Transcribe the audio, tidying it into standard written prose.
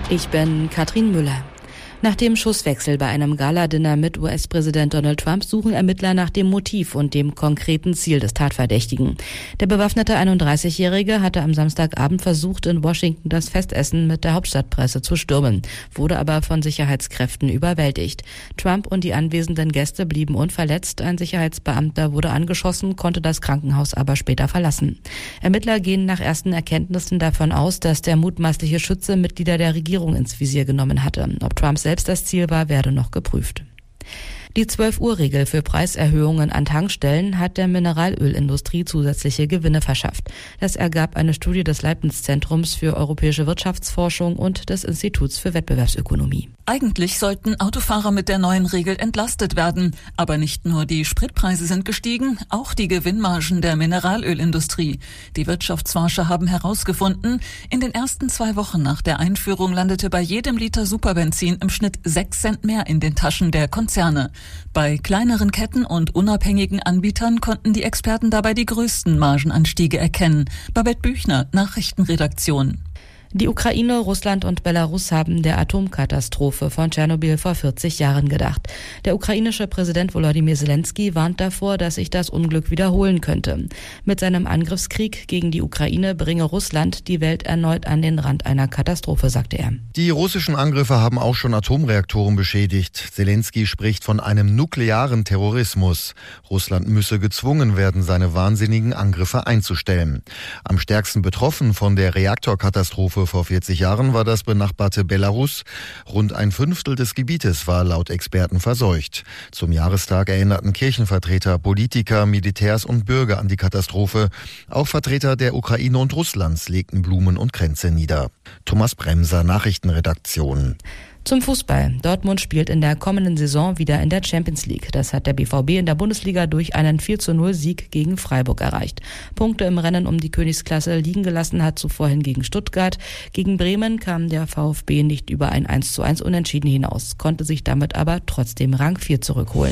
Ich bin Katrin Müller. Nach dem Schusswechsel bei einem Galadinner mit US-Präsident Donald Trump suchen Ermittler nach dem Motiv und dem konkreten Ziel des Tatverdächtigen. Der bewaffnete 31-Jährige hatte am Samstagabend versucht, in Washington das Festessen mit der Hauptstadtpresse zu stürmen, wurde aber von Sicherheitskräften überwältigt. Trump und die anwesenden Gäste blieben unverletzt. Ein Sicherheitsbeamter wurde angeschossen, konnte das Krankenhaus aber später verlassen. Ermittler gehen nach ersten Erkenntnissen davon aus, dass der mutmaßliche Schütze Mitglieder der Regierung ins Visier genommen hatte. Ob Trump selbst das Ziel war, werde noch geprüft. Die 12-Uhr-Regel für Preiserhöhungen an Tankstellen hat der Mineralölindustrie zusätzliche Gewinne verschafft. Das ergab eine Studie des Leibniz-Zentrums für europäische Wirtschaftsforschung und des Instituts für Wettbewerbsökonomie. Eigentlich sollten Autofahrer mit der neuen Regel entlastet werden. Aber nicht nur die Spritpreise sind gestiegen, auch die Gewinnmargen der Mineralölindustrie. Die Wirtschaftsforscher haben herausgefunden, in den ersten 2 Wochen nach der Einführung landete bei jedem Liter Superbenzin im Schnitt 6 Cent mehr in den Taschen der Konzerne. Bei kleineren Ketten und unabhängigen Anbietern konnten die Experten dabei die größten Margenanstiege erkennen. Babette Büchner, Nachrichtenredaktion. Die Ukraine, Russland und Belarus haben der Atomkatastrophe von Tschernobyl vor 40 Jahren gedacht. Der ukrainische Präsident Volodymyr Zelensky warnt davor, dass sich das Unglück wiederholen könnte. Mit seinem Angriffskrieg gegen die Ukraine bringe Russland die Welt erneut an den Rand einer Katastrophe, sagte er. Die russischen Angriffe haben auch schon Atomreaktoren beschädigt. Zelensky spricht von einem nuklearen Terrorismus. Russland müsse gezwungen werden, seine wahnsinnigen Angriffe einzustellen. Am stärksten betroffen von der Reaktorkatastrophe vor 40 Jahren war das benachbarte Belarus. Rund 1/5 des Gebietes war laut Experten verseucht. Zum Jahrestag erinnerten Kirchenvertreter, Politiker, Militärs und Bürger an die Katastrophe. Auch Vertreter der Ukraine und Russlands legten Blumen und Kränze nieder. Thomas Bremser, Nachrichtenredaktion. Zum Fußball. Dortmund spielt in der kommenden Saison wieder in der Champions League. Das hat der BVB in der Bundesliga durch einen 4:0-Sieg gegen Freiburg erreicht. Punkte im Rennen um die Königsklasse liegen gelassen hat zuvor hingegen Stuttgart. Gegen Bremen kam der VfB nicht über ein 1:1 Unentschieden hinaus, konnte sich damit aber trotzdem Rang 4 zurückholen.